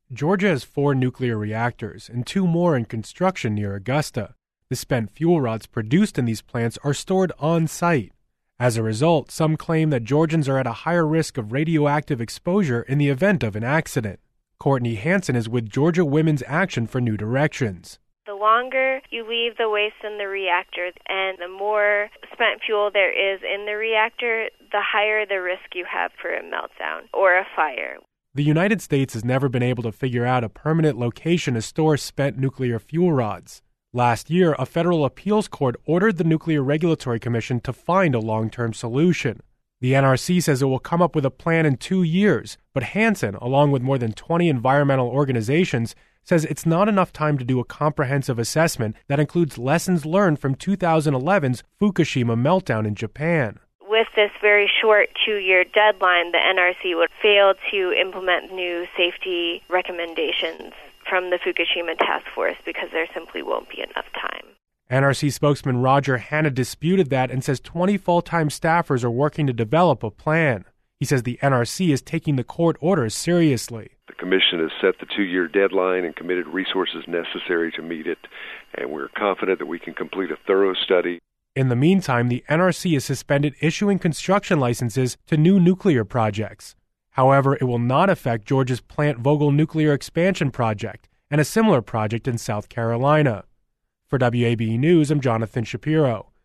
Georgia has 4 nuclear reactors and 2 more in construction near Augusta. The spent fuel rods produced in these plants are stored on-site. As a result, some claim that Georgians are at a higher risk of radioactive exposure in the event of an accident. Courtney Hansen is with Georgia Women's Action for New Directions. The longer you leave the waste in the reactor and the more spent fuel there is in the reactor, the higher the risk you have for a meltdown or a fire. The United States has never been able to figure out a permanent location to store spent nuclear fuel rods. Last year, a federal appeals court ordered the Nuclear Regulatory Commission to find a long-term solution. The NRC says it will come up with a plan in 2 years, but Hansen, along with more than 20 environmental organizations, says it's not enough time to do a comprehensive assessment that includes lessons learned from 2011's Fukushima meltdown in Japan. With this very short 2-year deadline, the NRC would fail to implement new safety recommendations from the Fukushima task force because there simply won't be enough time. NRC spokesman Roger Hanna disputed that and says 20 full-time staffers are working to develop a plan. He says the NRC is taking the court orders seriously. The Commission has set the 2-year deadline and committed resources necessary to meet it, and we're confident that we can complete a thorough study. In the meantime, the NRC has suspended issuing construction licenses to new nuclear projects. However, it will not affect Georgia's Plant Vogtle nuclear expansion project and a similar project in South Carolina. For WABE News, I'm Jonathan Shapiro.